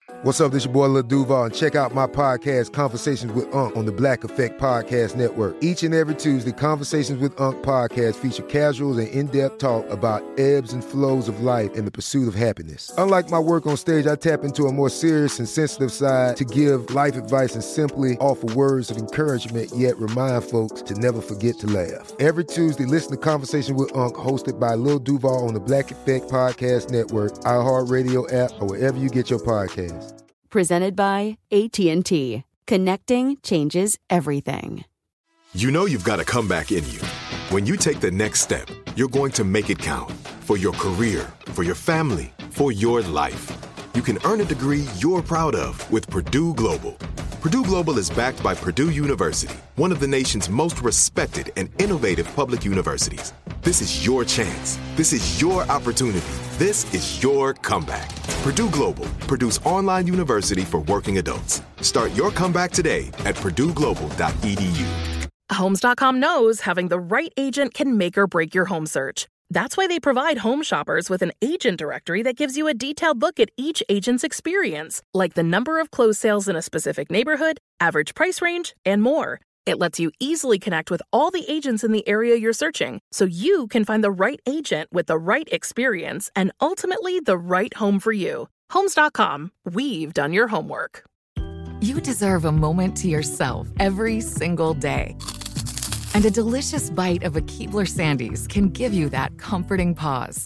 What's up, this your boy Lil Duval, and check out my podcast, Conversations with Unc, on the Black Effect Podcast Network. Each and every Tuesday, Conversations with Unc podcast feature casuals and in-depth talk about ebbs and flows of life and the pursuit of happiness. Unlike my work on stage, I tap into a more serious and sensitive side to give life advice and simply offer words of encouragement, yet remind folks to never forget to laugh. Every Tuesday, listen to Conversations with Unc, hosted by Lil Duval on the Black Effect Podcast Network, iHeartRadio app, or wherever you get your podcasts. Presented by AT&T. Connecting changes everything. You know you've got a comeback in you. When you take the next step, you're going to make it count. For your career, for your family, for your life. You can earn a degree you're proud of with Purdue Global. Purdue Global is backed by Purdue University, one of the nation's most respected and innovative public universities. This is your chance. This is your opportunity. This is your comeback. Purdue Global, Purdue's online university for working adults. Start your comeback today at purdueglobal.edu. Homes.com knows having the right agent can make or break your home search. That's why they provide home shoppers with an agent directory that gives you a detailed look at each agent's experience, like the number of closed sales in a specific neighborhood, average price range, and more. It lets you easily connect with all the agents in the area you're searching, so you can find the right agent with the right experience and ultimately the right home for you. Homes.com. We've done your homework. You deserve a moment to yourself every single day. And a delicious bite of a Keebler Sandies can give you that comforting pause.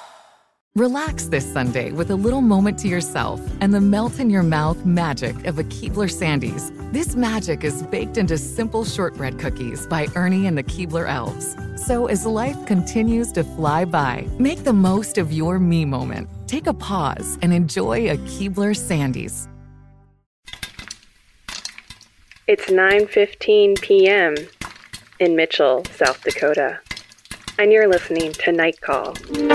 Relax this Sunday with a little moment to yourself and the melt-in-your-mouth magic of a Keebler Sandies. This magic is baked into simple shortbread cookies by Ernie and the Keebler Elves. So as life continues to fly by, make the most of your me moment. Take a pause and enjoy a Keebler Sandies. It's 9:15 p.m. in Mitchell, South Dakota, and you're listening to Night Call.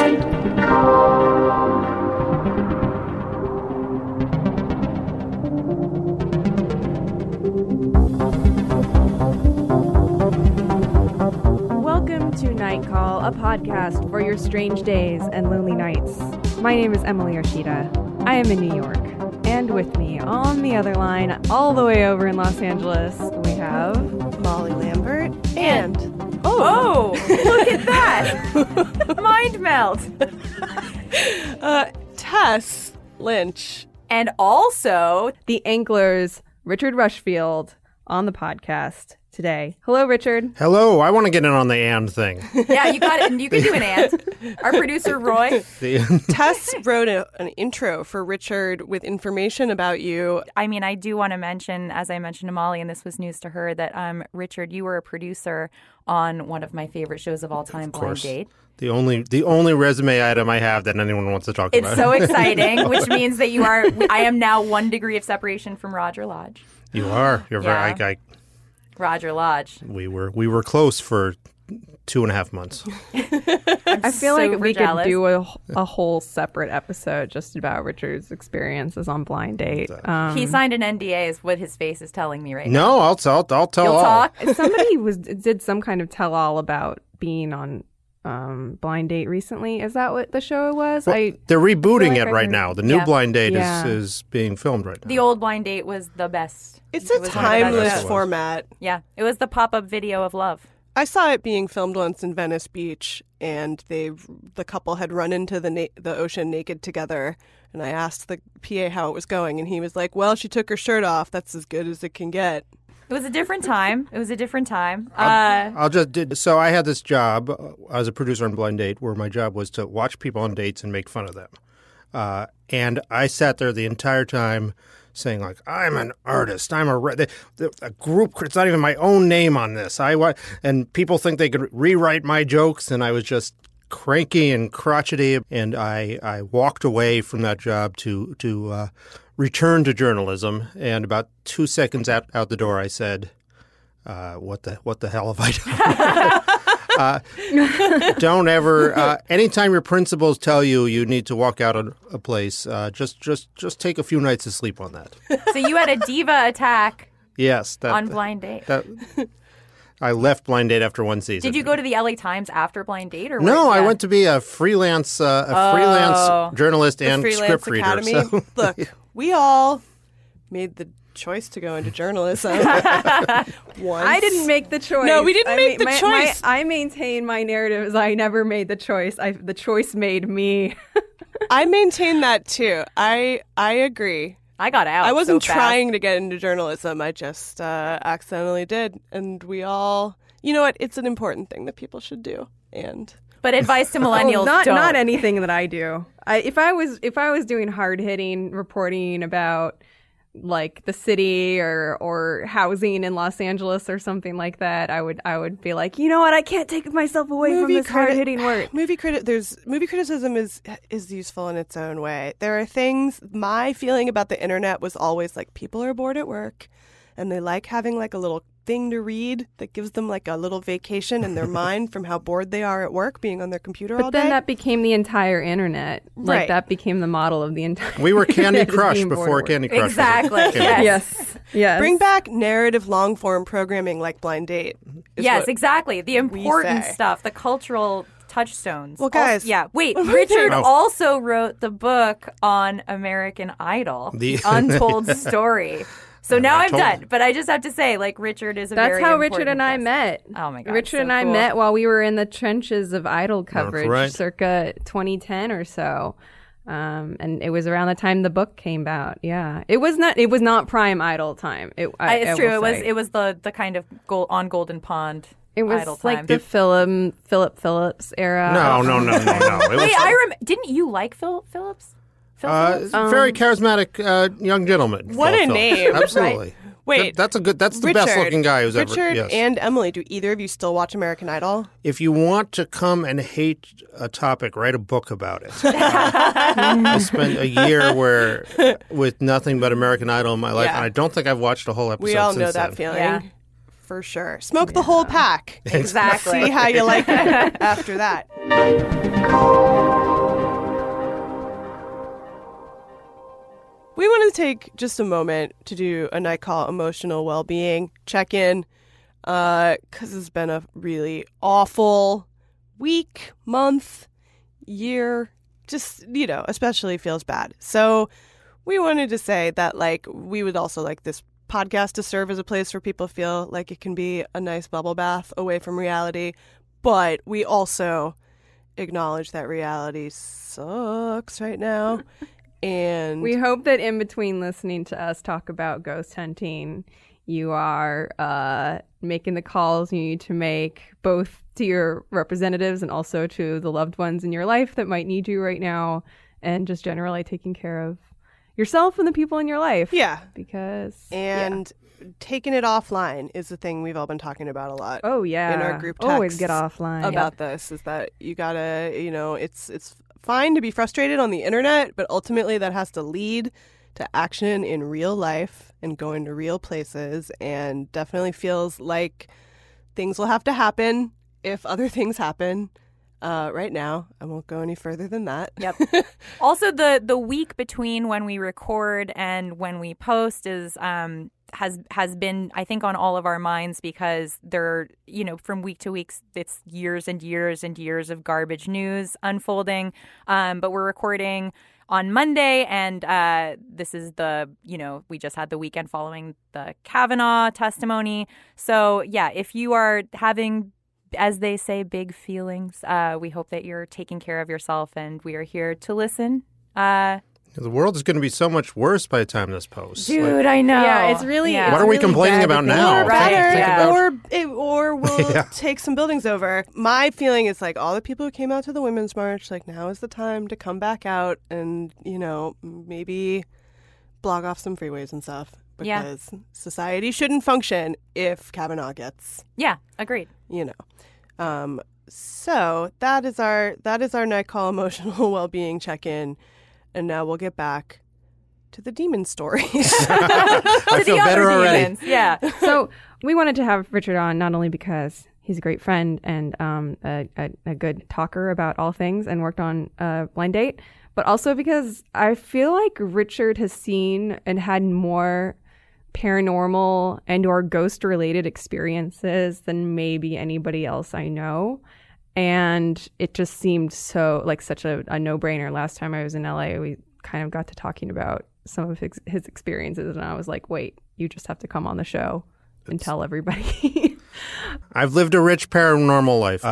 Welcome to Night Call, a podcast for your strange days and lonely nights. My name is Emily Yoshida. I am in New York. And with me on the other line, all the way over in Los Angeles, we have Molly Lambert and look at that! Mind melt! Tess Lynch. And also the Anklers, Richard Rushfield, on the podcast today. Hello, Richard. Hello. I want to get in on the and thing. Yeah, you got it. And you can do an and. Our producer, Roy. Tess wrote an intro for Richard with information about you. I mean, I do want to mention, as I mentioned to Molly, and this was news to her, that Richard, you were a producer on one of my favorite shows of all time, Blind Date. The only resume item I have that anyone wants to talk about. It's so exciting, which means that I am now 1 degree of separation from Roger Lodge. You are. You're Yeah. very. Roger Lodge. We were close for 2.5 months. I feel like we jealous. could do a whole separate episode just about Richard's experiences on Blind Date. He signed an NDA, is what his face is telling me right now. No, I'll tell You'll all. talk? Somebody did some kind of tell-all about being on Blind Date recently. Is that what the show was? Well, they're rebooting it right now. The new Yeah. Blind Date is being filmed right now. The old Blind Date was the best. It's It a was timeless format. Yeah, it was the pop-up video of love. I saw it being filmed once in Venice Beach, and the couple had run into the ocean naked together. And I asked the PA how it was going, and he was like, "Well, she took her shirt off. That's as good as it can get." It was a different time. So I had this job as a producer on Blind Date where my job was to watch people on dates and make fun of them. And I sat there the entire time saying, like, I'm an artist. I'm a group. It's not even my own name on this. And people think they could rewrite my jokes, and I was just cranky and crotchety. And I walked away from that job to return to journalism. And about 2 seconds out the door, I said, what the hell have I done? Don't ever. Anytime your principals tell you need to walk out of a place, just take a few nights of sleep on that. So you had a diva attack. Yes, on Blind Date. I left Blind Date after one season. Did you go to the LA Times after Blind Date, or no? I went to be a freelance journalist and freelance script reader. Academy. So. Look, we all made the choice to go into journalism. I didn't make the choice. No, we didn't make the choice. I maintain my narrative as I never made the choice. The choice made me. I maintain that too. I agree. I got out. I wasn't so fast. trying to get into journalism. I just accidentally did. And we all, you know what? It's an important thing that people should do. But advice to millennials: not anything that I do. If I was doing hard hitting reporting about like the city or housing in Los Angeles or something like that, I would be like, you know what? I can't take myself away from this hard hitting work. Movie criticism is useful in its own way. There are things. My feeling about the internet was always like people are bored at work, and they like having like a little thing to read that gives them like a little vacation in their mind from how bored they are at work being on their computer all day. But then that became the entire internet. Like Right. that became the model of the entire We were Candy internet, is Crush being bored before at work. Candy Crush. Exactly. Yes. Bring back narrative long form programming like Blind Date. is Yes, what- exactly. The important say. stuff, the cultural touchstones. Well, guys- Wait, Oh. Richard also wrote the book on American Idol, The- The Untold Story. So now I'm told- done. But I just have to say, like, Richard is a That's very how important Richard and I guest. met. Oh, my God. Richard so and I cool. met while we were in the trenches of Idol coverage, right. circa 2010 or so. And it was around the time the book came out. Yeah, it was not prime Idol time. It's true. It was the kind of on Golden Pond. It was Idol like time. the Philip Phillips era. No. It Wait, didn't you like Phil Phillips? very charismatic young gentleman. What Phil a Phillips. name. Absolutely. Wait, That's the best looking guy who's ever. Richard Yes. and Emily, do either of you still watch American Idol? If you want to come and hate a topic, write a book about it. I spent a year with nothing but American Idol in my life, Yeah. and I don't think I've watched a whole episode We all since know that then. feeling. Yeah. For sure. Smoke the whole pack. Exactly. See how you like it after that. We want to take just a moment to do a night call emotional well-being check-in because it's been a really awful week, month, year, just, especially feels bad. So we wanted to say that, like, we would also like this podcast to serve as a place where people feel like it can be a nice bubble bath away from reality. But we also acknowledge that reality sucks right now. And We hope that in between listening to us talk about ghost hunting, you are making the calls you need to make, both to your representatives and also to the loved ones in your life that might need you right now, and just generally taking care of yourself and the people in your life. yeah. Because Taking it offline is the thing we've all been talking about a lot. Oh yeah, in our group texts always get offline about this is that you gotta, it's fine to be frustrated on the internet, but ultimately that has to lead to action in real life and going to real places, and definitely feels like things will have to happen if other things happen. Right now, I won't go any further than that. Yep. Also, the week between when we record and when we post is has been, I think, on all of our minds, because there, from week to week, it's years and years and years of garbage news unfolding. But we're recording on Monday, and this is we just had the weekend following the Kavanaugh testimony. So yeah, if you are having, as they say, big feelings, we hope that you're taking care of yourself, and we are here to listen. The world is going to be so much worse by the time this posts. Dude, I know. Yeah, it's really. Yeah. It's What are we really complaining bad about to now? think Or about. better, Yeah. or we'll Yeah. take some buildings over. My feeling is like all the people who came out to the Women's March, like now is the time to come back out and, maybe block off some freeways and stuff. Yeah. Because society shouldn't function if Kavanaugh gets, Yeah, agreed. So that is our night call emotional well-being check-in. And now we'll get back to the demon stories. I feel better already. Demons. Yeah. So we wanted to have Richard on not only because he's a great friend and a good talker about all things and worked on Blind Date, but also because I feel like Richard has seen and had more paranormal and or ghost related experiences than maybe anybody else I know. And it just seemed so like such a no-brainer. Last time I was in LA, we kind of got to talking about some of his experiences, and I was like, wait, you just have to come on the show and tell everybody. I've lived a rich paranormal life.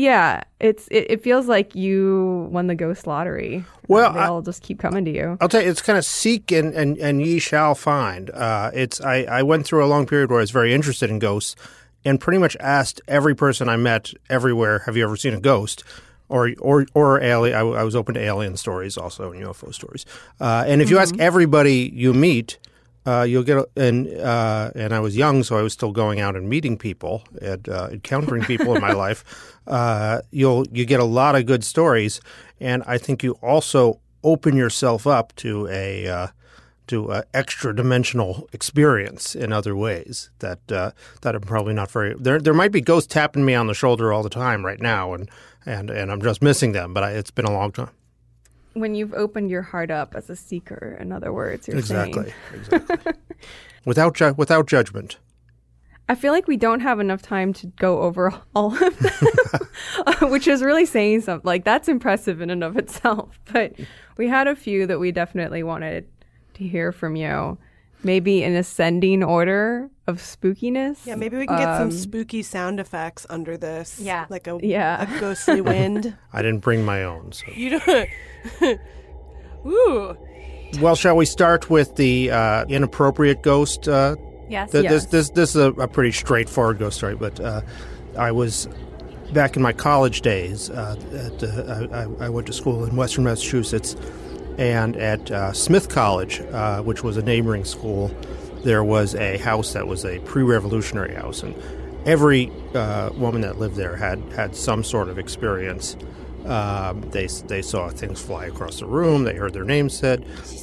It feels like you won the ghost lottery. Well, they all just keep coming to you. I'll tell you, it's kind of seek and ye shall find. I went through a long period where I was very interested in ghosts, and pretty much asked every person I met everywhere, "Have you ever seen a ghost?" Or alien. I was open to alien stories also and UFO stories. And if you ask everybody you meet, you'll get and I was young, so I was still going out and meeting people and encountering people in my life. You get a lot of good stories, and I think you also open yourself up to a extra dimensional experience in other ways that I'm probably not very. There might be ghosts tapping me on the shoulder all the time right now, and I'm just missing them. But it's been a long time. When you've opened your heart up as a seeker, in other words, you're saying. Exactly. Without judgment. I feel like we don't have enough time to go over all of them, which is really saying something. Like, that's impressive in and of itself. But we had a few that we definitely wanted to hear from you. Maybe in ascending order of spookiness. Yeah, maybe we can get some spooky sound effects under this. Yeah. Like a ghostly wind. I didn't bring my own. So. You don't. Ooh. Well, shall we start with the inappropriate ghost? Yes. Yes. This is a pretty straightforward ghost story, but I was back in my college days. I went to school in Western Massachusetts, and at Smith College, which was a neighboring school, there was a house that was a pre-revolutionary house, and every woman that lived there had some sort of experience. They saw things fly across the room. They heard their names said.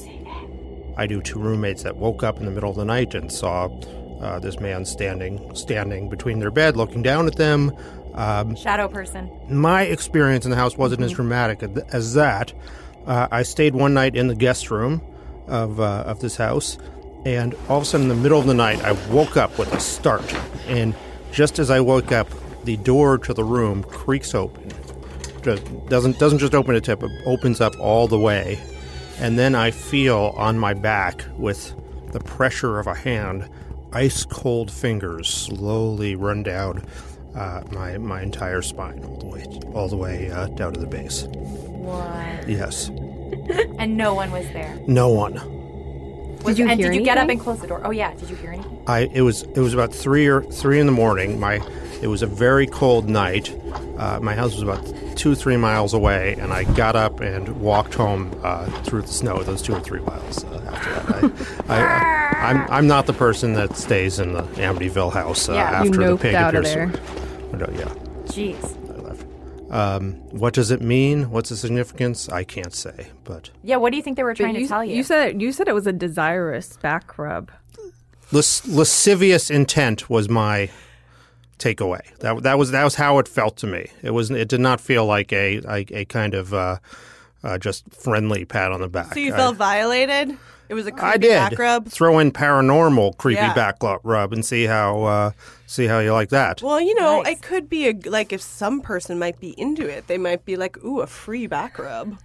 I knew two roommates that woke up in the middle of the night and saw this man standing between their bed, looking down at them. Shadow person. My experience in the house wasn't as dramatic as that. I stayed one night in the guest room of this house, and all of a sudden, in the middle of the night, I woke up with a start. And just as I woke up, the door to the room creaks open. Doesn't just open a tip, it opens up all the way. And then I feel on my back, with the pressure of a hand, ice-cold fingers slowly run down my entire spine all the way down to the base. What? Yes. And no one was there? No one. Did you get up and close the door? Oh, yeah. Did you hear anything? It was about 3 in the morning. It was a very cold night. My house was about 2-3 miles away, and I got up and walked home through the snow those 2 or 3 miles. After that, I'm not the person that stays in the Amityville house after the pig appears. Yeah. Jeez. I left. What does it mean? What's the significance? I can't say. But yeah, what do you think they were trying to tell you? You said it was a desirous back rub. Lascivious intent was my takeaway. That was how it felt to me. It did not feel like a kind of just friendly pat on the back. So you felt violated? It was a creepy back rub? Throw in paranormal creepy back rub and see how you like that. Well, nice. It could be like if some person might be into it, they might be like, ooh, a free back rub.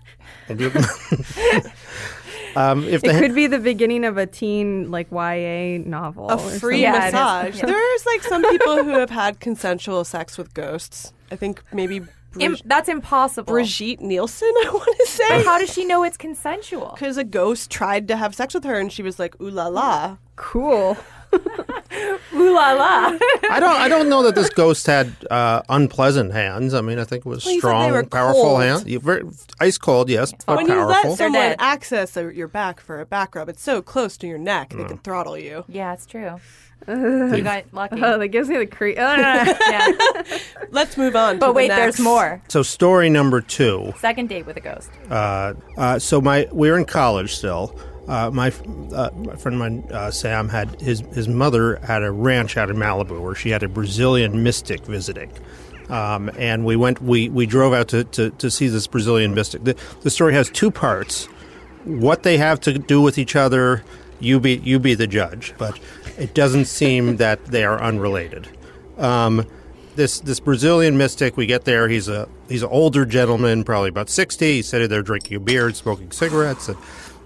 It could be the beginning of a teen YA novel. A free massage. There's some people who have had consensual sex with ghosts. I think maybe that's impossible. Brigitte Nielsen, I want to say. But how does she know it's consensual? Because a ghost tried to have sex with her, and she was like, ooh la la. Cool. Ooh la la. I don't know that this ghost had unpleasant hands. I mean, I think it was strong, powerful hands. Ice cold, yes, but when powerful. When you let someone access your back for a back rub, it's so close to your neck, they can throttle you. Yeah, it's true. You got lucky. That gives me the creep. Yeah. Let's move on. But wait, there's more. So story number 2. Second date with a ghost. So we were in college still. My friend of mine, Sam, had his mother had a ranch out in Malibu where she had a Brazilian mystic visiting. And we drove out to see this Brazilian mystic. The story has 2 parts. What they have to do with each other, you be the judge. But it doesn't seem that they are unrelated. This Brazilian mystic, we get there. He's an older gentleman, probably about 60. He's sitting there drinking a beer and smoking cigarettes.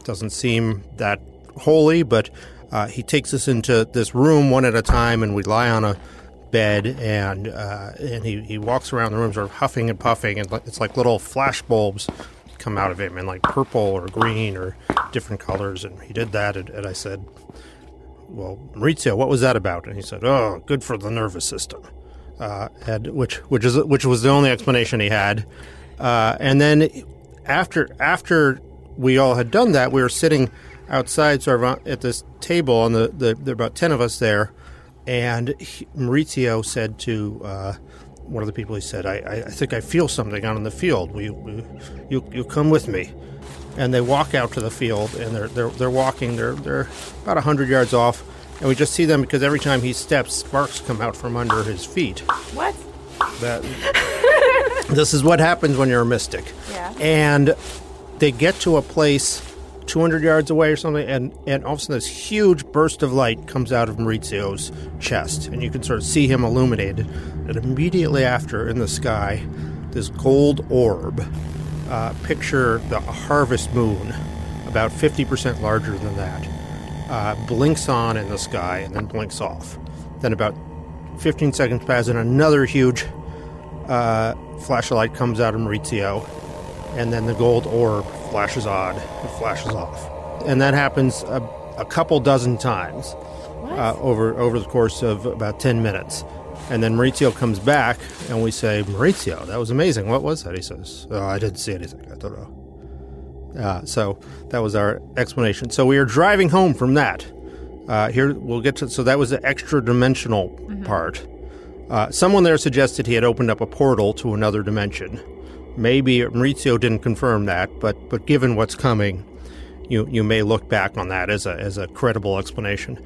Doesn't seem that holy, but he takes us into this room one at a time, and we lie on a bed, and he walks around the room sort of huffing and puffing, and it's like little flash bulbs come out of him in like purple or green or different colors, and he did that, and I said, well, Maurizio, what was that about? And he said, oh, good for the nervous system, and which was the only explanation he had. And then after we all had done that, we were sitting outside sort of at this table, and there were about 10 of us there, and Maurizio said to one of the people, he said, I think I feel something out in the field. You come with me. And they walk out to the field, and they're walking. They're about 100 yards off, and we just see them because every time he steps, sparks come out from under his feet. What? This is what happens when you're a mystic. Yeah. And they get to a place 200 yards away or something, and all of a sudden this huge burst of light comes out of Maurizio's chest, and you can sort of see him illuminated. And immediately after, in the sky, this gold orb, picture the harvest moon, about 50% larger than that, blinks on in the sky and then blinks off. Then about 15 seconds pass, and another huge flash of light comes out of Maurizio, and then the gold orb flashes on and flashes off. And that happens a couple dozen times over the course of about 10 minutes. And then Maurizio comes back, and we say, Maurizio, that was amazing. What was that? He says, oh, I didn't see anything. I don't know. So that was our explanation. So we are driving home from that. Here we'll get to. So that was the extra-dimensional part. Someone there suggested he had opened up a portal to another dimension. Maybe Maurizio didn't confirm that, but given what's coming, you may look back on that as a credible explanation.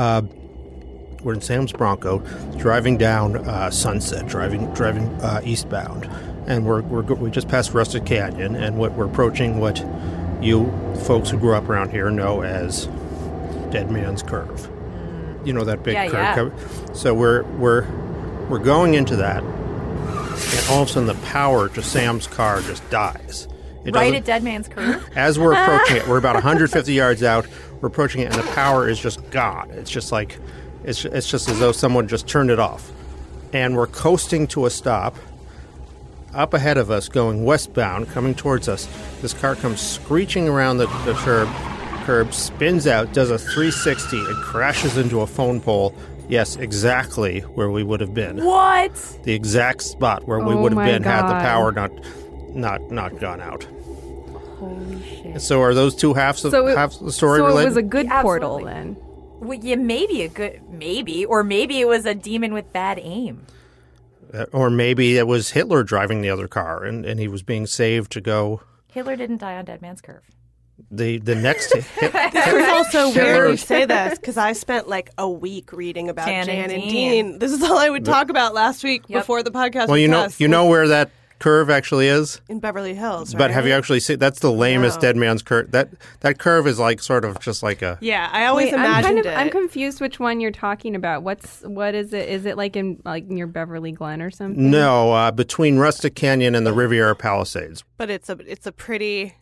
We're in Sam's Bronco, driving down Sunset, driving eastbound, and we just passed Rustic Canyon, and we're approaching what you folks who grew up around here know as Dead Man's Curve. You know that big curve. Yeah. So we're going into that, and all of a sudden the power to Sam's car just dies. Right at Dead Man's Curve? As we're approaching it, we're about 150 yards out. We're approaching it, and the power is just gone. It's just like. It's just as though someone just turned it off. And we're coasting to a stop. Up ahead of us, going westbound, coming towards us, this car comes screeching around the curb, spins out, does a 360, and crashes into a phone pole. Yes, exactly where we would have been. What? The exact spot where we would have been had the power not gone out. Holy shit. And so are those two halves of the story related? So it was a good portal then. Well, yeah, maybe, or maybe it was a demon with bad aim. Or maybe it was Hitler driving the other car, and he was being saved to go. Hitler didn't die on Dead Man's Curve. The next. This is also weird you say this, because I spent like a week reading about Jan and Dean. This is all I would talk about last week before the podcast. Well, you know where that curve actually is? In Beverly Hills, right? But have you actually seen? That's the lamest Dead Man's Curve. That curve is like sort of just like a. Yeah, I always imagined it. I'm confused which one you're talking about. What is it? Is it like near Beverly Glen or something? No, between Rustic Canyon and the Riviera Palisades. But it's a pretty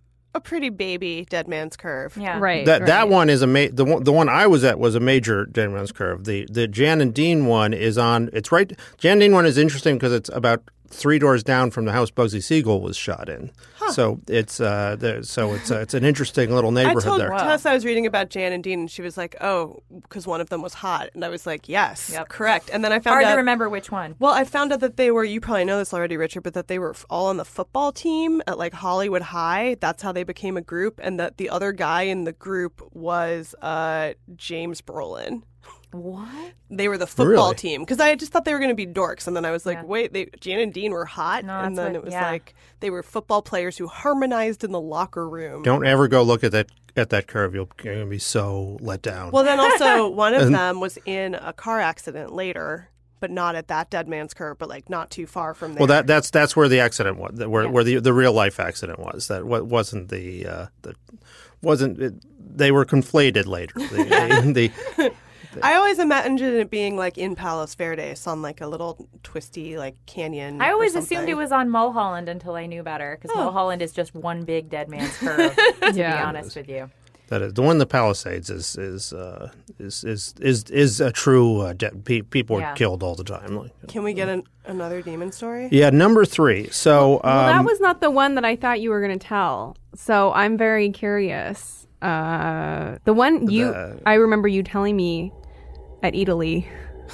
baby Dead Man's Curve. Yeah, right. That one is the one I was at was a major Dead Man's Curve. The Jan and Dean one is on. It's right. Jan and Dean one is interesting because it's about 3 doors down from the house Bugsy Siegel was shot in. Huh. So it's an interesting little neighborhood there. I told Tess I was reading about Jan and Dean, and she was like, "Oh, because one of them was hot," and I was like, "Yes, correct." And then I found out hard to remember which one. Well, I found out that they were. You probably know this already, Richard, but that they were all on the football team at like Hollywood High. That's how they became a group, and that the other guy in the group was James Brolin. What? They were the football team, because I just thought they were going to be dorks, and then I was like, wait, Jan and Dean were hot, and then it was like they were football players who harmonized in the locker room. Don't ever go look at that curve. You're going to be so let down. Well, then also one of them was in a car accident later, but not at that Dead Man's Curve, but like not too far from there. Well, that's where the accident was, where the real life accident was. That wasn't they were conflated later. I always imagined it being like in Palos Verdes on like a little twisty like canyon. I always or assumed something. it was on Mulholland until I knew better, because Mulholland is just one big dead man's curve. To be honest with you. That is the one in the Palisades is a true people are killed all the time. Can we get another demon story? Yeah, number 3. So Well, that was not the one that I thought you were going to tell. So I'm very curious. The one I remember you telling me at Italy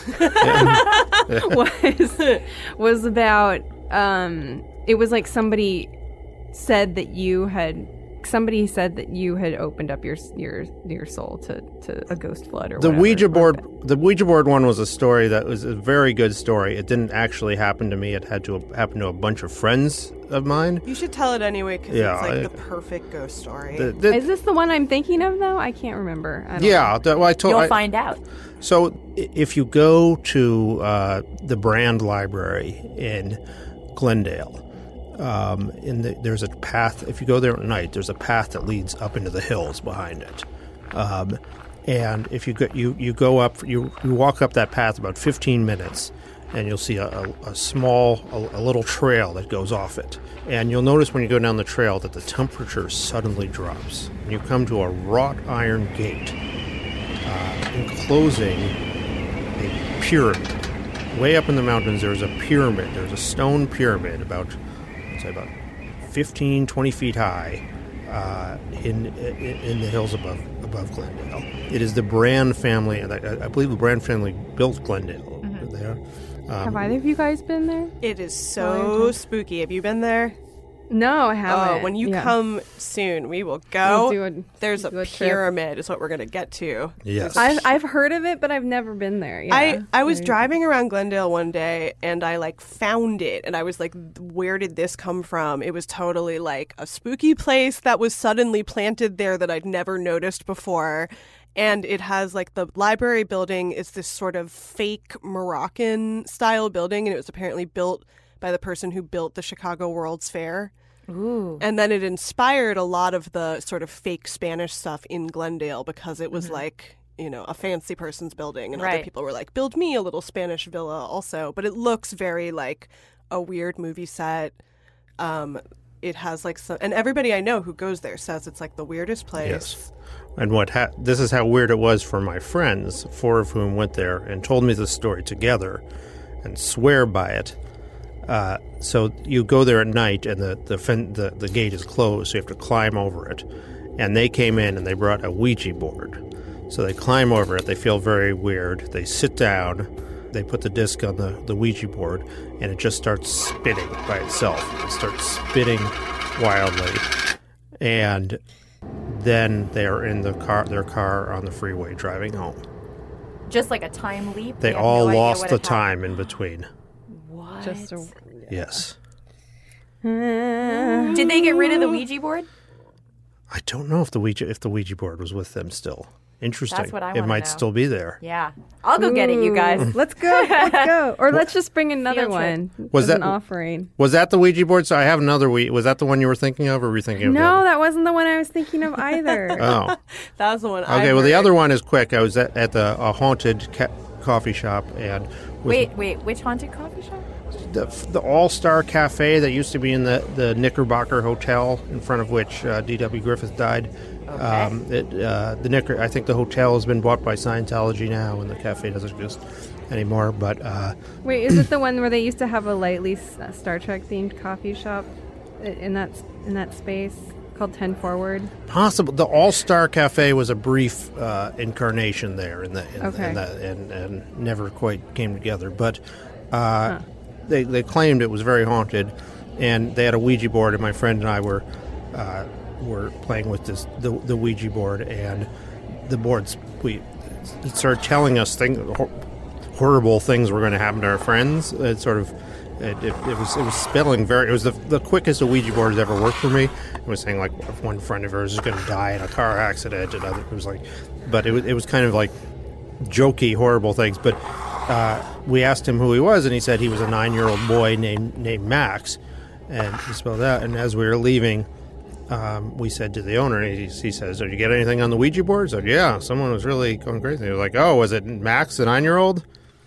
was about it was like somebody said that you had opened up your soul to a ghost flood or the whatever. Ouija board. The Ouija board one was a story that was a very good story. It didn't actually happen to me. It had to happen to a bunch of friends of mine. You should tell it anyway, because it's like the perfect ghost story. Is this the one I'm thinking of, though? I can't remember. You'll find out. So if you go to the Brand Library in Glendale, there's a path. If you go there at night, there's a path that leads up into the hills behind it. And if you go up, you walk up that path about 15 minutes, and you'll see a little trail that goes off it. And you'll notice when you go down the trail that the temperature suddenly drops. And you come to a wrought iron gate enclosing a pyramid. Way up in the mountains, there's a pyramid. There's a stone pyramid about 15, 20 feet high in the hills above Glendale. It is the Brand family, and I believe the Brand family built Glendale there. Have either of you guys been there? It is so spooky. Have you been there? No, I haven't. Oh, when you come soon, we will go. There's a trip. pyramid is what we're going to get to. Yes. I've heard of it, but I've never been there. Yeah. I was driving around Glendale one day, and I like found it, and I was like, where did this come from? It was totally like a spooky place that was suddenly planted there that I'd never noticed before. And it has like the library building is this sort of fake Moroccan style building, and it was apparently built by the person who built the Chicago World's Fair. Ooh. And then it inspired a lot of the sort of fake Spanish stuff in Glendale, because it was like, a fancy person's building, and other people were like, build me a little Spanish villa also. But it looks very like a weird movie set. It has like some, and everybody I know who goes there says it's like the weirdest place. Yes. And this is how weird it was for my friends, 4 of whom went there and told me the story together and swear by it. So you go there at night, and the gate is closed, so you have to climb over it. And they came in, and they brought a Ouija board. So they climb over it. They feel very weird. They sit down. They put the disc on the Ouija board, and it just starts spinning by itself. It starts spinning wildly. And then they are in their car on the freeway driving home. Just like a time leap? They all lost the time in between. What? Yes. Did they get rid of the Ouija board? I don't know if the Ouija board was with them still. Interesting. That's what I It wanna might know. still be there. Yeah. I'll go get it, you guys. Let's go. Or let's just bring another Field trip. one. Was as that an offering? Was that the Ouija board? So I have another Ouija. Was that the one you were thinking of, or were you thinking of the No, other? that wasn't the one I was thinking of either. Oh. That was the one. Okay. Well, the other one is quick. I was at a haunted coffee shop, and Wait, which haunted coffee shop? the All-Star Cafe that used to be in the Knickerbocker Hotel, in front of which D.W. Griffith died. Okay. I think the hotel has been bought by Scientology now, and the cafe doesn't exist anymore. But Wait, is it the one where they used to have a lightly Star Trek themed coffee shop in that space called 10 Forward? possible. The All-Star Cafe was a brief incarnation there, and never quite came together. But they claimed it was very haunted, and they had a Ouija board, and my friend and I were playing with the Ouija board, and the boards it started telling us horrible things were going to happen to our friends. It was spelling it was the quickest a Ouija board has ever worked for me. It was saying like one friend of ours is going to die in a car accident, and it was kind of like jokey, horrible things. But we asked him who he was, and he said he was a 9-year-old boy named Max, and he spelled out. And as we were leaving, we said to the owner, he says, "Did you get anything on the Ouija board?" I said, "Yeah, someone was really going crazy." They were like, "Oh, was it Max, the 9-year-old?"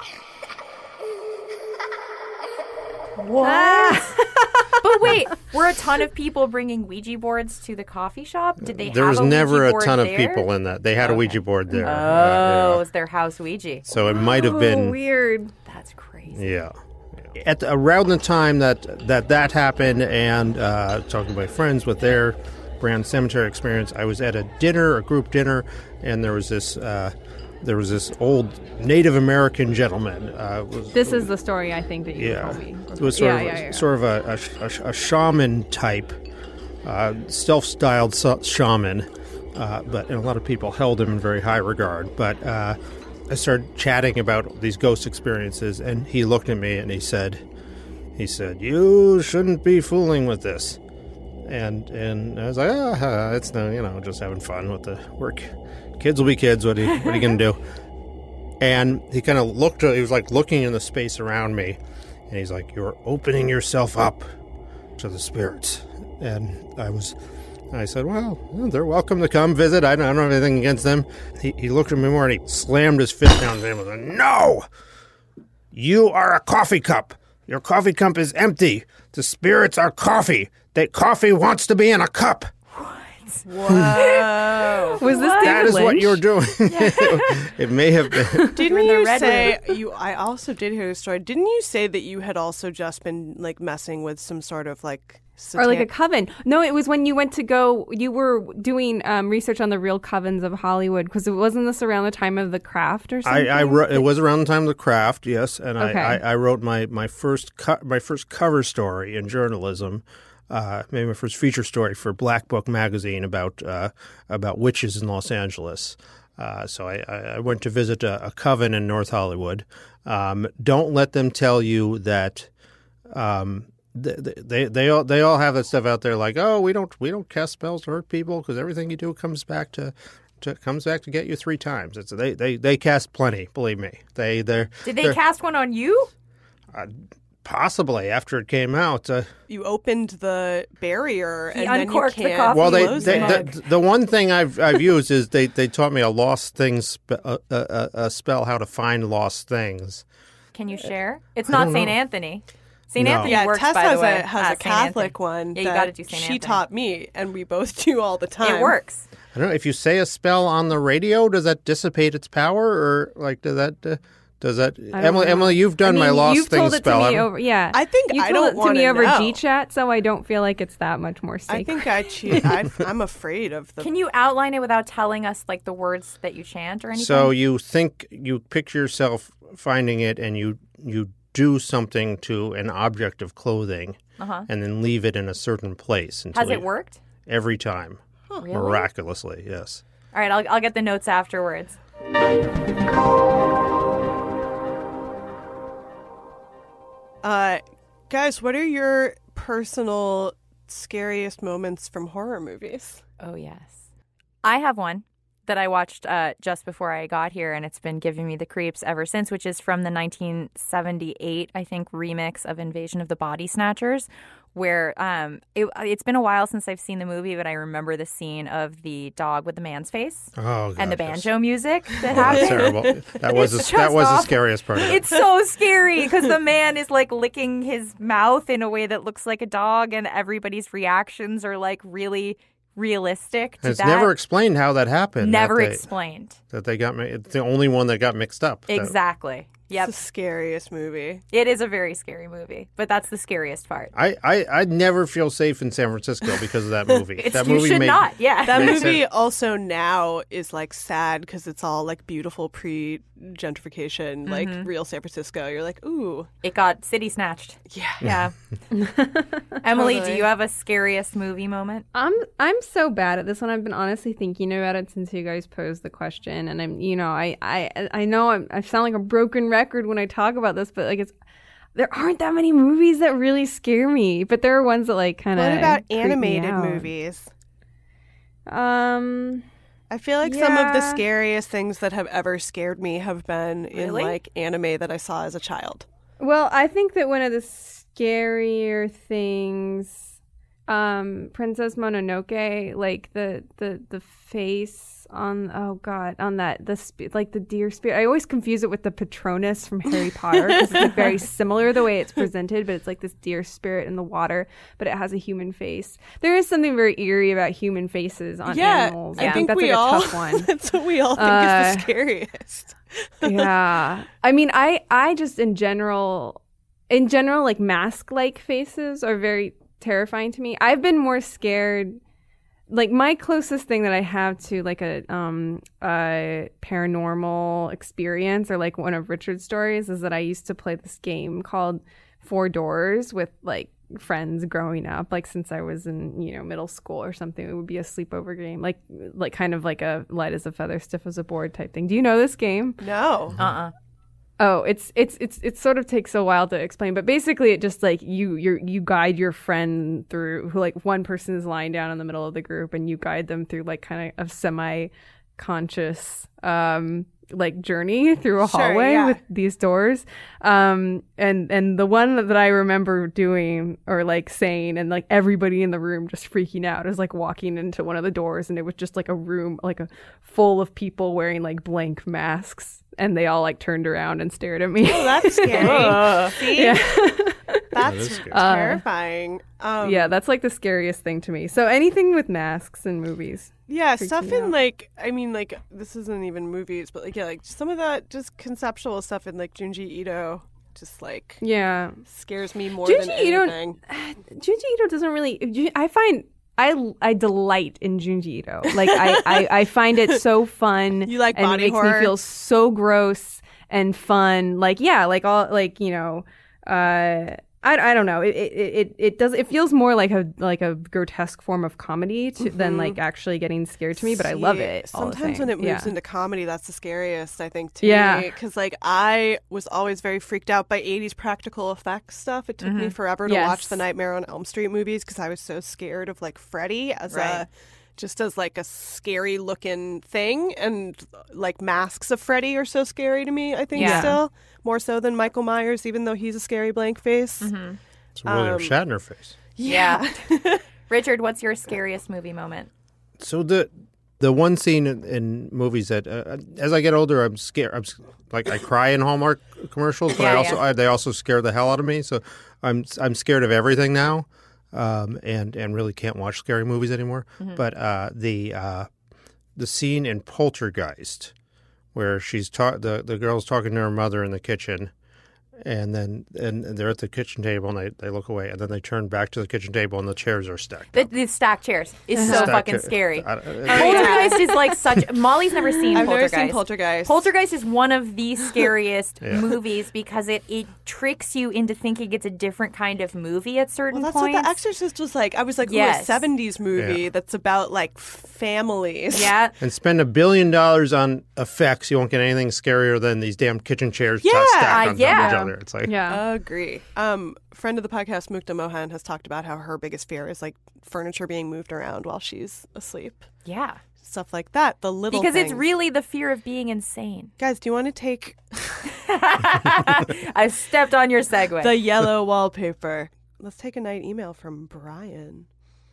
What? But wait, were a ton of people bringing Ouija boards to the coffee shop? Did they There have was a never Ouija a board ton of there? people in that. They had a Ouija board there. Oh, it was their house Ouija. So it might have been weird. That's crazy. Yeah. Around the time that happened, and talking to my friends with their Brand Cemetery experience, I was at a group dinner, and there was this old Native American gentleman. This is the story I think that you told me. It was sort of a shaman type, self-styled shaman, and a lot of people held him in very high regard. But I started chatting about these ghost experiences, and he looked at me and he said, "You shouldn't be fooling with this." And I was like, it's no, just having fun with the work. Kids will be kids. What are you going to do? And he kind of looked. He was like looking in the space around me, and he's like, "You're opening yourself up to the spirits." And I said, "Well, they're welcome to come visit. I don't have anything against them." He looked at me more and he slammed his fist down at him and said, "No! You are a coffee cup. Your coffee cup is empty. The spirits are coffee. That coffee wants to be in a cup." Whoa. Was this David That is Lynch? what you're doing. It may have been. Didn't you say I also did hear a story. Didn't you say that you had also just been like messing with some sort of like or like a coven? No, it was when you went to go. You were doing research on the real covens of Hollywood, because it wasn't this around the time of The Craft or something. It was around the time of The Craft, yes, and Okay. I wrote my first cover story in journalism. Maybe my first feature story for Black Book magazine about witches in Los Angeles. So I went to visit a coven in North Hollywood. Don't let them tell you that they all have that stuff out there like, "Oh, we don't cast spells to hurt people because everything you do comes back to get you 3 times." They cast plenty, believe me. Did they cast one on you? Possibly after it came out. You opened the barrier He and uncorked then you the can't coffee. close it. the one thing I've used is they taught me a lost things a spell, how to find lost things. Can you share? It's not St. Anthony. St. No. Anthony Yeah, works, Tess by the way. has a St. Catholic Anthony. one. Yeah, you that got to do St. She Anthony. taught me, and we both do all the time. It works. I don't know if you say a spell on the radio, does that dissipate its power, or like does that? Emily, you've done my lost you've things told it spell. to me over. Yeah, I think you I told don't it to wanna me over know. GChat, so I don't feel like it's that much more sacred. I think I cheat. I'm afraid of the. Can you outline it without telling us like the words that you chant or anything? So you picture yourself finding it, and you do something to an object of clothing, and then leave it in a certain place. Has it worked? Every time, Really? miraculously, yes. All right, I'll get the notes afterwards. Guys, what are your personal scariest moments from horror movies? Oh, yes. I have one that I watched just before I got here, and it's been giving me the creeps ever since, which is from the 1978, I think, remix of Invasion of the Body Snatchers, where it's been a while since I've seen the movie, but I remember the scene of the dog with the man's face and the banjo music that happened. Terrible. That was the scariest part of it. It's so scary because the man is like licking his mouth in a way that looks like a dog, and everybody's reactions are like really realistic to It's that. never explained how that happened. Never explained. That they got it's the only one that got mixed up. Exactly. Yep. It's the scariest movie. It is a very scary movie, but that's the scariest part. I never feel safe in San Francisco because of that movie. That movie you should not. Yeah. That makes movie sense. also now is like sad because it's all like beautiful pre-gentrification, like real San Francisco. You're like, ooh. It got city snatched. Yeah. Emily, Totally. do you have a scariest movie moment? I'm so bad at this one. I've been honestly thinking about it since you guys posed the question, and I know I sound like a broken record when I talk about this, but like there aren't that many movies that really scare me, but there are ones that like kind of. What about animated movies? I feel like some of the scariest things that have ever scared me have been in like anime that I saw as a child. Well, I think that one of the scarier things Princess Mononoke, like the face on the deer spirit. I always confuse it with the Patronus from Harry Potter because it's like very similar the way it's presented, but it's like this deer spirit in the water, but it has a human face. There is something very eerie about human faces on animals. I think that's we like all, a tough one. That's what we all think is the scariest. Yeah. I mean, I just in general, like mask-like faces are very terrifying to me. I've been more scared. Like my closest thing that I have to like a paranormal experience or like one of Richard's stories is that I used to play this game called Four Doors with like friends growing up, like since I was in, middle school or something. It would be a sleepover game, like kind of like a light as a feather, stiff as a board type thing. Do you know this game? No. Oh, it sort of takes a while to explain, but basically it just like you guide your friend through, who like one person is lying down in the middle of the group and you guide them through like kind of a semi-conscious like journey through a hallway with these doors. And the one that I remember doing or like saying and like everybody in the room just freaking out is like walking into one of the doors and it was just like a room like full of people wearing like blank masks. And they all like turned around and stared at me. Oh, that's scary. See? Yeah. That's terrifying. Yeah, that's like the scariest thing to me. So anything with masks in movies. Yeah, stuff in like, I mean, like, this isn't even movies, but like, yeah, like some of that just conceptual stuff in like Junji Ito just like scares me more than anything. Junji Ito doesn't really, I find... I delight in Junji Ito. Like I find it so fun. You like and body it makes horror? me feel so gross and fun. Like like all like I don't know. It feels more like a grotesque form of comedy than like actually getting scared to me. But I love it. Sometimes when it moves into comedy, that's the scariest, I think, to me. Because like I was always very freaked out by 80s practical effects stuff. It took me forever to watch the Nightmare on Elm Street movies because I was so scared of like Freddy as like a scary looking thing, and like masks of Freddy are so scary to me, I think still more so than Michael Myers, even though he's a scary blank face. It's William Shatner face. Yeah. Richard, what's your scariest movie moment? So the one scene in movies that as I get older I'm scared. I cry in Hallmark commercials, but they also scare the hell out of me. So I'm scared of everything now. And really can't watch scary movies anymore. But the scene in Poltergeist where the girl's talking to her mother in the kitchen, and they're at the kitchen table and they look away and then they turn back to the kitchen table and the chairs are stacked. The stacked chairs is so fucking scary. Poltergeist is like such. Molly's never seen I've Poltergeist. never seen Poltergeist. Poltergeist is one of the scariest movies because it tricks you into thinking it's a different kind of movie at certain that's points. what The Exorcist was like. I was like, yes. a 70s movie that's about like families. Yeah. And spend $1 billion on effects, you won't get anything scarier than these damn kitchen chairs stacked on top of each other. It's like, agree. Friend of the podcast, Mukta Mohan, has talked about how her biggest fear is like furniture being moved around while she's asleep. Yeah. Stuff like that. The little because things. It's really the fear of being insane. Guys, do you want to take I stepped on your segue. The yellow wallpaper. Let's take a night email from Brian.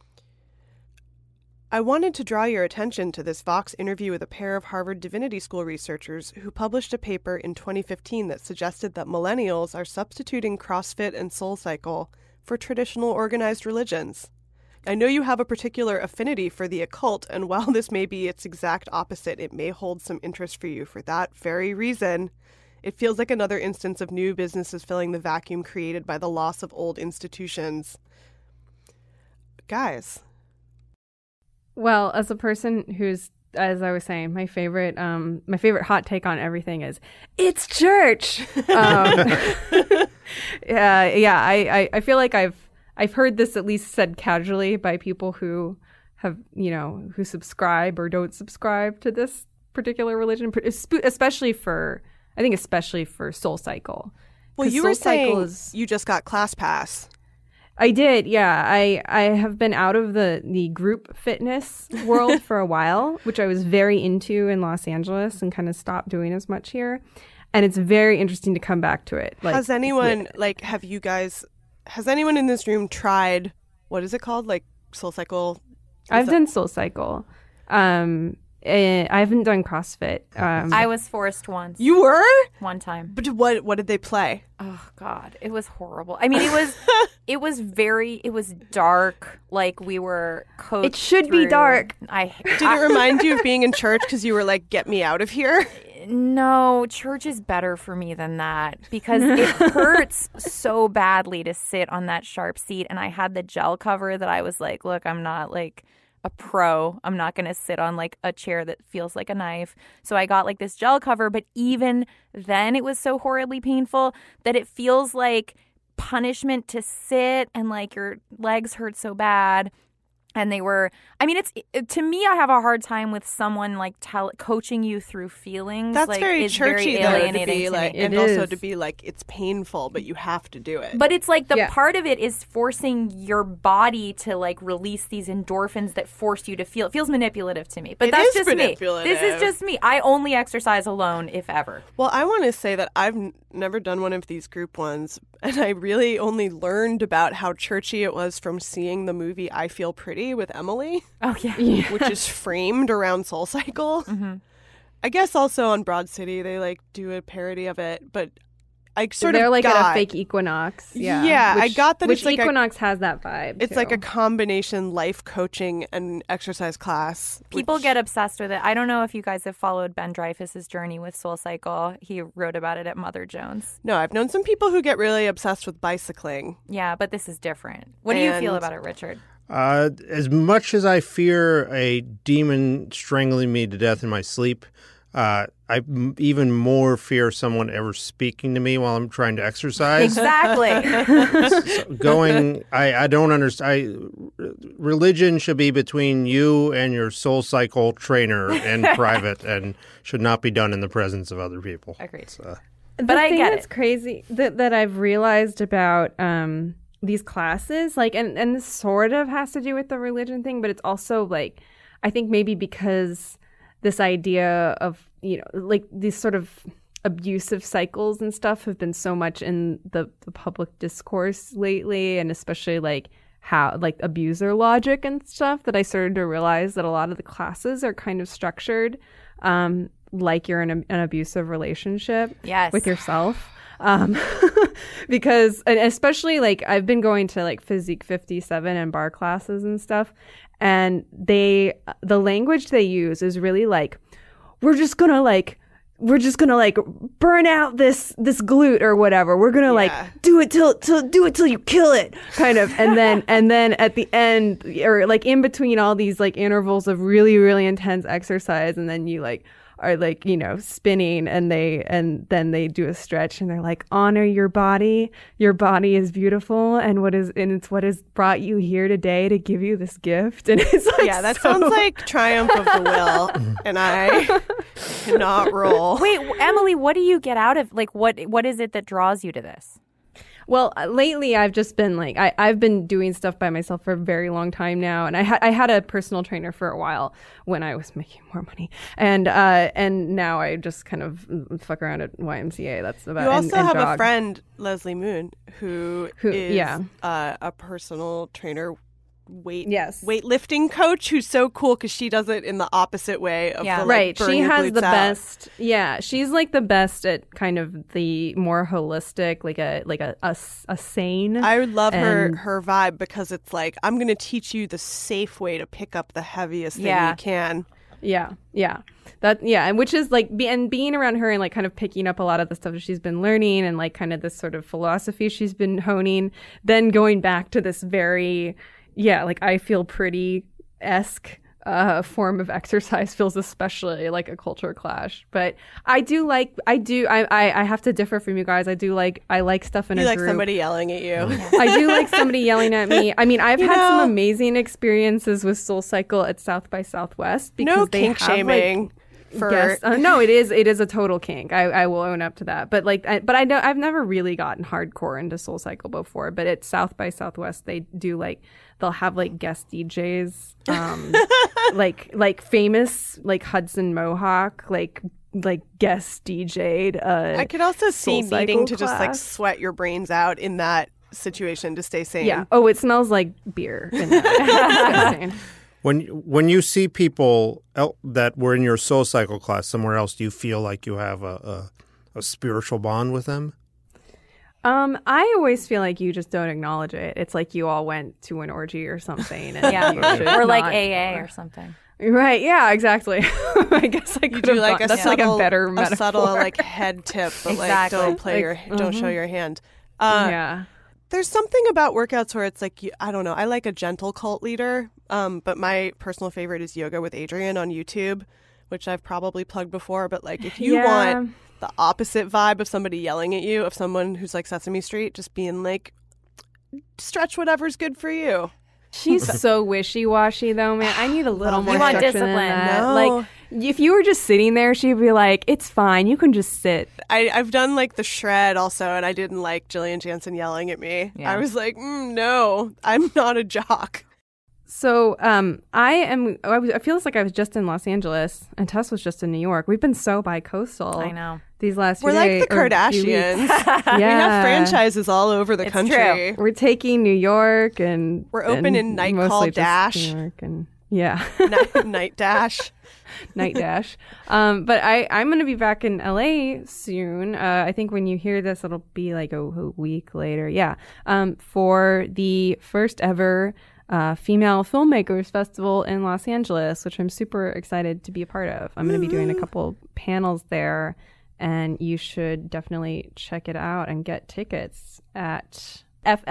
I wanted to draw your attention to this Vox interview with a pair of Harvard Divinity School researchers who published a paper in 2015 that suggested that millennials are substituting CrossFit and SoulCycle for traditional organized religions. I know you have a particular affinity for the occult, and while this may be its exact opposite, it may hold some interest for you. For that very reason, it feels like another instance of new businesses filling the vacuum created by the loss of old institutions. Guys. Well, as a person who's, as I was saying, my favorite hot take on everything is it's church. I feel like I've heard this at least said casually by people who have, who subscribe or don't subscribe to this particular religion, especially for SoulCycle. Well, you were saying you just got ClassPass. I did, yeah. I have been out of the group fitness world for a while, which I was very into in Los Angeles and kind of stopped doing as much here. And it's very interesting to come back to it. Has anyone in this room tried what is it called? Like Soul Cycle? I've done Soul Cycle. I haven't done CrossFit. I was forced once. You were? One time. But what did they play? Oh God, it was horrible. I mean, it was dark. Like we were coached. It should be dark. Did it remind you of being in church because you were like, get me out of here? No, church is better for me than that because it hurts so badly to sit on that sharp seat. And I had the gel cover that I was like, look, I'm not like a pro. I'm not going to sit on like a chair that feels like a knife. So I got like this gel cover. But even then it was so horribly painful that it feels like punishment to sit and like your legs hurt so bad. And they were, I mean, to me, I have a hard time with someone like coaching you through feelings. That's like, very churchy, very alienating to be like, me. and also to be like, it's painful, but you have to do it. But it's like the part of it is forcing your body to like release these endorphins that force you to feel. It feels manipulative to me. But that's just me. This is just me. I only exercise alone, if ever. Well, I want to say that I've never done one of these group ones, and I really only learned about how churchy it was from seeing the movie I Feel Pretty with Emily. Oh, yeah. Which is framed around Soul Cycle. Mm-hmm. I guess also on Broad City they like do a parody of it, but I they're like at a fake Equinox. Yeah, I got that. Which it's like Equinox has that vibe. It's too. like a combination life coaching and exercise class. People get obsessed with it. I don't know if you guys have followed Ben Dreyfuss's journey with Soul Cycle. He wrote about it at Mother Jones. No, I've known some people who get really obsessed with bicycling. Yeah, but this is different. What do you feel about it, Richard? As much as I fear a demon strangling me to death in my sleep, I even more fear someone ever speaking to me while I'm trying to exercise. Exactly. I don't understand. Religion should be between you and your Soul Cycle trainer in private and should not be done in the presence of other people. Agreed. But I get it. That's crazy that I've realized about these classes, like, and this sort of has to do with the religion thing, but it's also like, I think maybe because this idea of, like these sort of abusive cycles and stuff have been so much in the public discourse lately, and especially like how like abuser logic and stuff, that I started to realize that a lot of the classes are kind of structured like you're in an abusive relationship with yourself. Because, and especially like I've been going to like Physique 57 and bar classes and stuff, and the language they use is really like, we're just gonna burn out this glute or whatever. We're gonna like do it till you kill it, kind of. And then at the end, or like in between all these like intervals of really, really intense exercise, and then you like are like, spinning, and then they do a stretch, and they're like, honor your body. Your body is beautiful, and it's what has brought you here today to give you this gift. And it's like, that sounds like Triumph of the Will, and I cannot roll. Wait, Emily, what do you get out of, like, what is it that draws you to this? Well, lately I've just been like, I've been doing stuff by myself for a very long time now, and I had a personal trainer for a while when I was making more money, and now I just kind of fuck around at YMCA. That's about. You also have jog. a friend, Leslie Moon, who is a personal trainer. Weightlifting coach who's so cool because she does it in the opposite way of the, like, burn she your has glutes the out. best. Yeah, she's like the best at kind of the more holistic, like a sane. I love her vibe because it's like, I'm going to teach you the safe way to pick up the heaviest thing you can. Yeah. And which is like, and being around her and like kind of picking up a lot of the stuff that she's been learning and like kind of this sort of philosophy she's been honing, then going back to this very, like I Feel Pretty-esque form of exercise feels especially like a culture clash. But I have to differ from you guys. I like stuff in a group. You like somebody yelling at you. I do like somebody yelling at me. I mean, I've had some amazing experiences with Soul Cycle at South by Southwest because no they kink have shaming. No, it is a total kink. I will own up to that. But like, I know I've never really gotten hardcore into Soul Cycle before. But at South by Southwest, they do like, they'll have like guest DJs, like famous like Hudson Mohawk, like guest DJ'd. I could also see needing to class. just like sweat your brains out in that situation to stay sane. Yeah. Oh, it smells like beer. In there. When you see people that were in your Soul Cycle class somewhere else, do you feel like you have a spiritual bond with them? I always feel like you just don't acknowledge it. It's like you all went to an orgy or something. And or like AA or something. Right? Yeah, exactly. I guess I could have like that's like a better metaphor. A subtle like head tip, but exactly. like don't show your hand. Yeah. There's something about workouts where it's like, I don't know, I like a gentle cult leader, but my personal favorite is Yoga with Adriene on YouTube, which I've probably plugged before. But like, if you want the opposite vibe of somebody yelling at you, of someone who's like Sesame Street, just being like, stretch whatever's good for you. She's so wishy-washy, though, man. I need a little more want structure discipline. than that. No. Like, if you were just sitting there, she'd be like, it's fine. You can just sit. I've done like the shred also, and I didn't like Jillian Jansen yelling at me. Yeah. I was like, no, I'm not a jock. So I feel like I was just in Los Angeles, and Tess was just in New York. We've been so bi-coastal. I know. These last We're few like days, the Kardashians. yeah. We have franchises all over the country. true. We're taking New York, and We're open in Night mostly Call just Dash. New York and yeah, Night Dash. Night Dash. But I'm going to be back in LA soon. I think when you hear this, it'll be like a week later. Yeah, for the first ever Female Filmmakers Festival in Los Angeles, which I'm super excited to be a part of. I'm going to be doing a couple panels there. And you should definitely check it out and get tickets at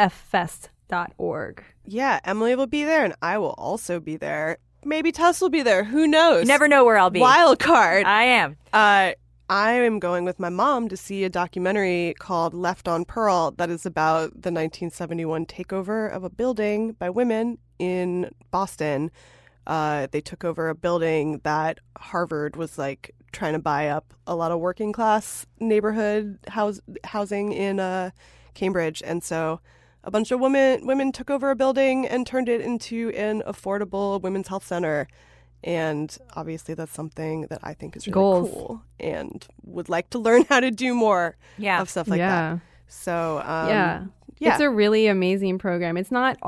fffest.org. Yeah, Emily will be there, and I will also be there. Maybe Tess will be there. Who knows? You never know where I'll be. Wild card. I am. I am going with my mom to see a documentary called Left on Pearl that is about the 1971 takeover of a building by women in Boston. They took over a building that Harvard was like trying to buy up a lot of working class neighborhood housing in Cambridge. And so a bunch of women took over a building and turned it into an affordable women's health center. And obviously that's something that I think is really cool and would like to learn how to do more of stuff like that. So, yeah. It's a really amazing program. It's not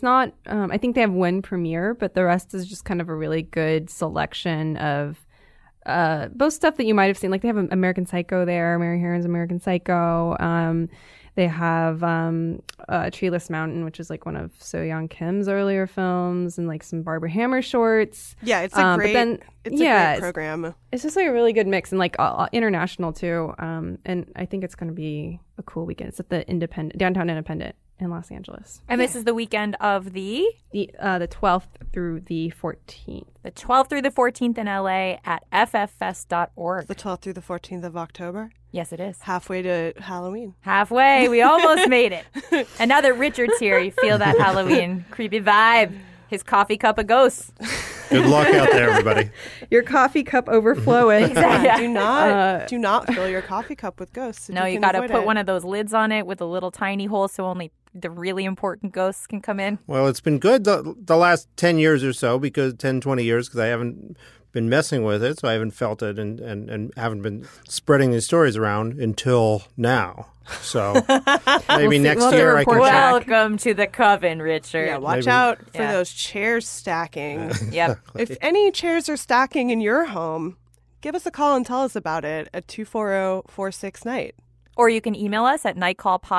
I think they have one premiere, but the rest is just kind of a really good selection of both stuff that you might have seen. Like they have American Psycho there, Mary Harron's American Psycho. They have Treeless Mountain, which is like one of So Young Kim's earlier films, and like some Barbara Hammer shorts. Yeah, it's a great program. It's just like a really good mix and like international too. And I think it's going to be a cool weekend. It's at the Downtown Independent in Los Angeles. And this is the weekend of the 12th through the 14th. The 12th through the 14th in LA at fffest.org. The 12th through the 14th of October. Yes, it is. Halfway to Halloween. Halfway. We almost made it. And now that Richard's here, you feel that Halloween creepy vibe. His coffee cup of ghosts. Good luck out there, everybody. Your coffee cup overflowing. Exactly. Do not fill your coffee cup with ghosts. No, you got to put one of those lids on it with a little tiny hole so only the really important ghosts can come in. Well, it's been good the last 10 years or so, 20 years, because I haven't been messing with it, so I haven't felt it and haven't been spreading these stories around until now. So maybe next year I can check. Welcome to the coven, Richard. Yeah, watch out for those chairs stacking. Yep. If any chairs are stacking in your home, give us a call and tell us about it at 240-46-NIGHT. Or you can email us at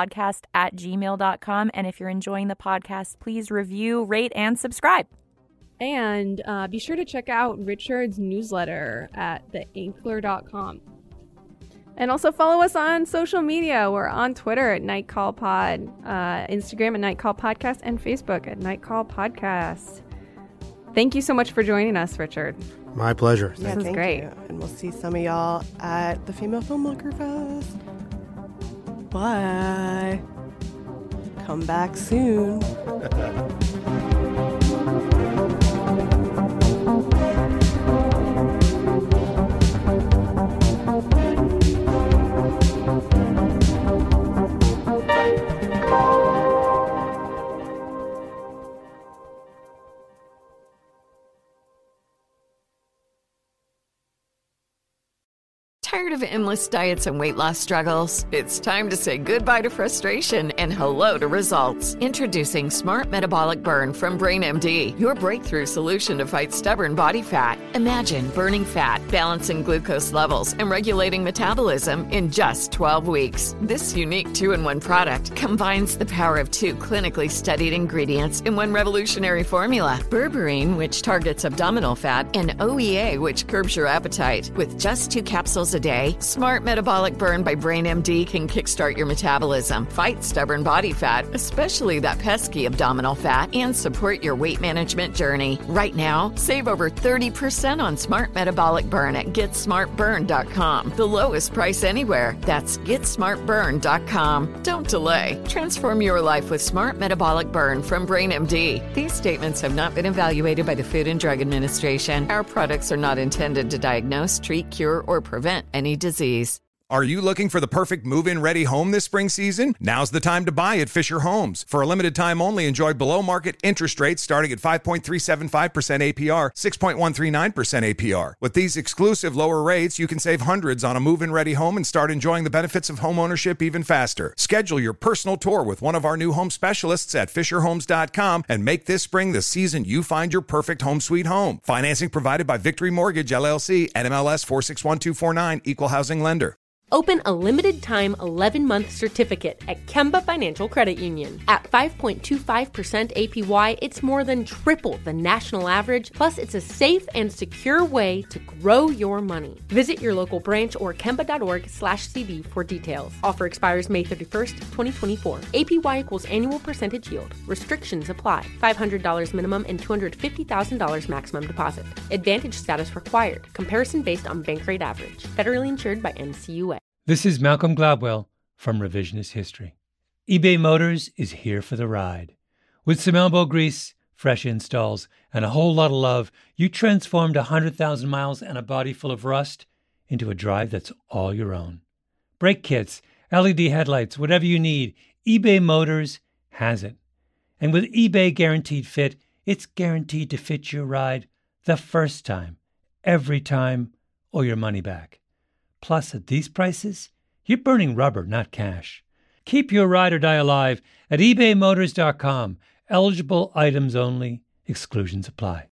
nightcallpodcast@gmail.com. And if you're enjoying the podcast, please review, rate, and subscribe. And be sure to check out Richard's newsletter at theinkler.com. And also follow us on social media. We're on Twitter at NightCallPod, Instagram at NightCallPodcast, and Facebook at NightCallPodcast. Thank you so much for joining us, Richard. My pleasure. This was great. You. And we'll see some of y'all at the Female Filmmaker Fest. Bye. Come back soon. Tired of endless diets and weight loss struggles? It's time to say goodbye to frustration and hello to results. Introducing Smart Metabolic Burn from BrainMD, your breakthrough solution to fight stubborn body fat. Imagine burning fat, balancing glucose levels, and regulating metabolism in just 12 weeks. This unique 2-in-1 product combines the power of 2 clinically studied ingredients in one revolutionary formula. Berberine, which targets abdominal fat, and OEA, which curbs your appetite. With just 2 capsules a day, Smart Metabolic Burn by BrainMD can kickstart your metabolism, fight stubborn body fat, especially that pesky abdominal fat, and support your weight management journey. Right now, save over 30% on Smart Metabolic Burn at GetSmartBurn.com. The lowest price anywhere. That's GetSmartBurn.com. Don't delay. Transform your life with Smart Metabolic Burn from BrainMD. These statements have not been evaluated by the Food and Drug Administration. Our products are not intended to diagnose, treat, cure, or prevent any disease. Are you looking for the perfect move-in ready home this spring season? Now's the time to buy at Fisher Homes. For a limited time only, enjoy below-market interest rates starting at 5.375% APR, 6.139% APR. With these exclusive lower rates, you can save hundreds on a move-in ready home and start enjoying the benefits of home ownership even faster. Schedule your personal tour with one of our new home specialists at FisherHomes.com and make this spring the season you find your perfect home sweet home. Financing provided by Victory Mortgage, LLC, NMLS 461249, Equal Housing Lender. Open a limited-time 11-month certificate at Kemba Financial Credit Union. At 5.25% APY, it's more than triple the national average, plus it's a safe and secure way to grow your money. Visit your local branch or kemba.org/cd for details. Offer expires May 31st, 2024. APY equals annual percentage yield. Restrictions apply. $500 minimum and $250,000 maximum deposit. Advantage status required. Comparison based on bank rate average. Federally insured by NCUA. This is Malcolm Gladwell from Revisionist History. eBay Motors is here for the ride. With some elbow grease, fresh installs, and a whole lot of love, you transformed 100,000 miles and a body full of rust into a drive that's all your own. Brake kits, LED headlights, whatever you need, eBay Motors has it. And with eBay Guaranteed Fit, it's guaranteed to fit your ride the first time, every time, or your money back. Plus, at these prices, you're burning rubber, not cash. Keep your ride or die alive at ebaymotors.com. Eligible items only. Exclusions apply.